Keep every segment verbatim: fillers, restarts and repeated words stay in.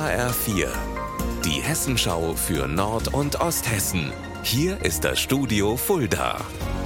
H R vier, die Hessenschau für Nord- und Osthessen. Hier ist das Studio Fulda.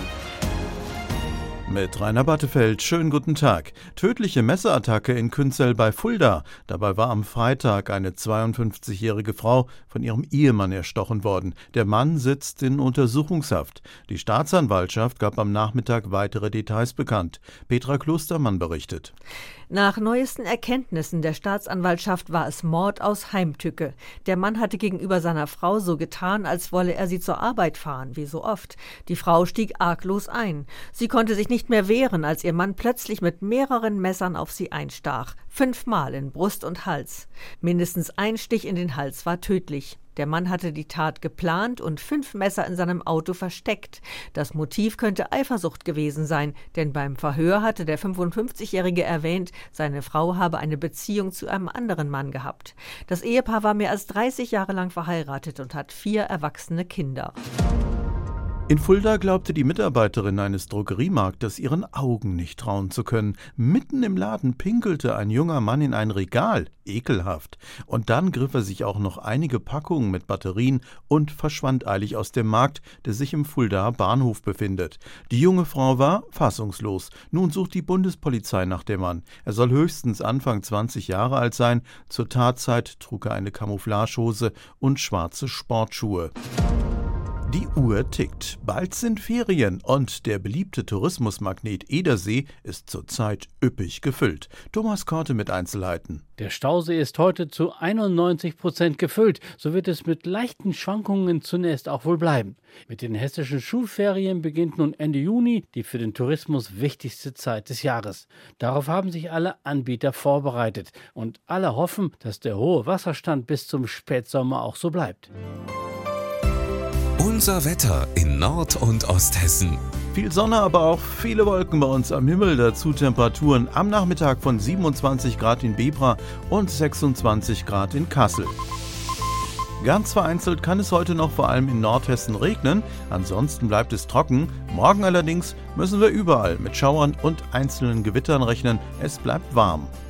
Mit Rainer Battefeld, schönen guten Tag. Tödliche Messerattacke in Künzell bei Fulda. Dabei war am Freitag eine zweiundfünfzigjährige Frau von ihrem Ehemann erstochen worden. Der Mann sitzt in Untersuchungshaft. Die Staatsanwaltschaft gab am Nachmittag weitere Details bekannt. Petra Klostermann berichtet. Nach neuesten Erkenntnissen der Staatsanwaltschaft war es Mord aus Heimtücke. Der Mann hatte gegenüber seiner Frau so getan, als wolle er sie zur Arbeit fahren, wie so oft. Die Frau stieg arglos ein. Sie konnte sich nicht mehr wehren, als ihr Mann plötzlich mit mehreren Messern auf sie einstach. Fünfmal in Brust und Hals. Mindestens ein Stich in den Hals war tödlich. Der Mann hatte die Tat geplant und fünf Messer in seinem Auto versteckt. Das Motiv könnte Eifersucht gewesen sein, denn beim Verhör hatte der fünfundfünfzigjährige erwähnt, seine Frau habe eine Beziehung zu einem anderen Mann gehabt. Das Ehepaar war mehr als dreißig Jahre lang verheiratet und hat vier erwachsene Kinder. In Fulda glaubte die Mitarbeiterin eines Drogeriemarktes ihren Augen nicht trauen zu können. Mitten im Laden pinkelte ein junger Mann in ein Regal. Ekelhaft. Und dann griff er sich auch noch einige Packungen mit Batterien und verschwand eilig aus dem Markt, der sich im Fuldaer Bahnhof befindet. Die junge Frau war fassungslos. Nun sucht die Bundespolizei nach dem Mann. Er soll höchstens Anfang zwanzig Jahre alt sein. Zur Tatzeit trug er eine Camouflagehose und schwarze Sportschuhe. Die Uhr tickt. Bald sind Ferien und der beliebte Tourismusmagnet Edersee ist zurzeit üppig gefüllt. Thomas Korte mit Einzelheiten. Der Stausee ist heute zu einundneunzig Prozent gefüllt. So wird es mit leichten Schwankungen zunächst auch wohl bleiben. Mit den hessischen Schulferien beginnt nun Ende Juni die für den Tourismus wichtigste Zeit des Jahres. Darauf haben sich alle Anbieter vorbereitet. Und alle hoffen, dass der hohe Wasserstand bis zum Spätsommer auch so bleibt. Unser Wetter in Nord- und Osthessen. Viel Sonne, aber auch viele Wolken bei uns am Himmel. Dazu Temperaturen am Nachmittag von siebenundzwanzig Grad in Bebra und sechsundzwanzig Grad in Kassel. Ganz vereinzelt kann es heute noch vor allem in Nordhessen regnen. Ansonsten bleibt es trocken. Morgen allerdings müssen wir überall mit Schauern und einzelnen Gewittern rechnen. Es bleibt warm.